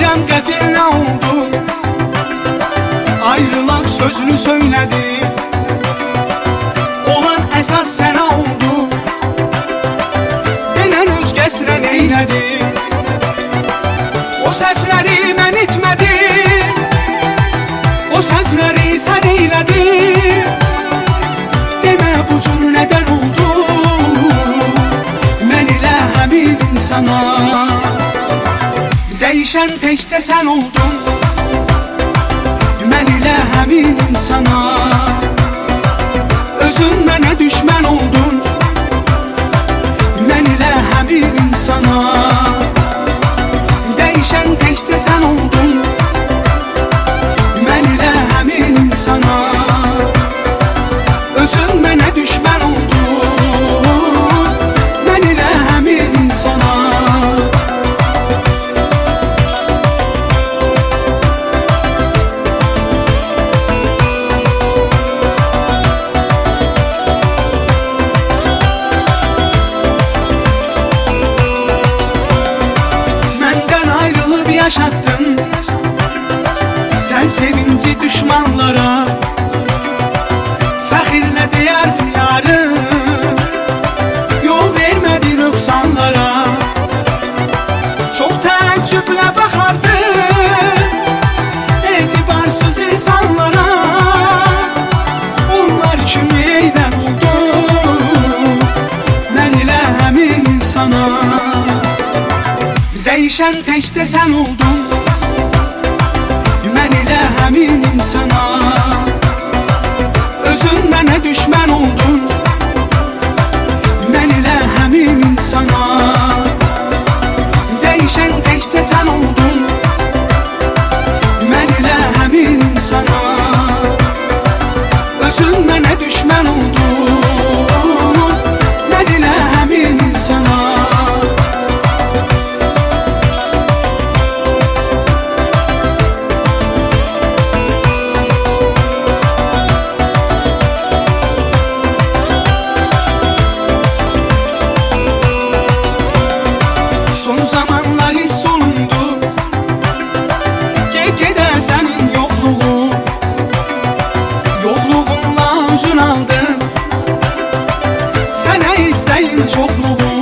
bilmirəm qəfil nə oldu. Ayrılaq sözünü söylədi, olan əsas sənə oldu. Denən özgəsinə neylədi, o səhvləri mən etmədim, o səhvləri sən eylədin. Demə bu cür nədən oldu, mən ilə həmin insana. Dəyişən təkcə sən oldun, mən ilə həmin insana. Özün mənə düşmən oldun, mən ilə həmin insana. Dəyişən təkcə sən oldun, mən ilə həmin insana. Özün mənə düşmən oldun, mən ilə həmin insana. Yaşattın sen sevinci düşmanlara, fəxirlə deyərdin yarın, yol vermədin nöqsanlara. Çox təəccüblə baxardın etibarsız insanlara. Onlar kimi eylən oldu, mən ilə həmin insana. Dəyişən təkcə sən oldun, mən ilə həmin insana. Özün mənə düşmən oldun, mən ilə həmin insana. Dəyişən təkcə sən oldun, mən ilə həmin insana. Özün mənə düşmən oldun, mən ilə həmin insana. Son zamanlar hiss olundu, Gedə sənin yoxluğun, yoxluğunla özün aldın. Sənə istəyin çoxluğu,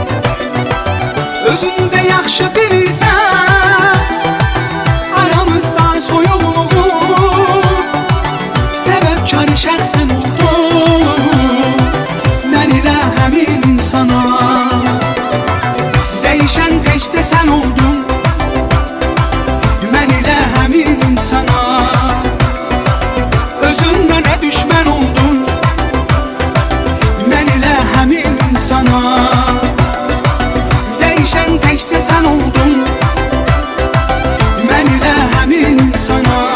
özündə yaxşı bilirsən, aramızda soyuqluğu. Səbəbkarı şəxsən oldun, mən ilə həmin insana. Dəyişən təkcə sən oldun, mən ilə həmin insana. Özün mənə düşmən oldun, mən ilə həmin insana. Dəyişən təkcə sən oldun, mən ilə həmin insana.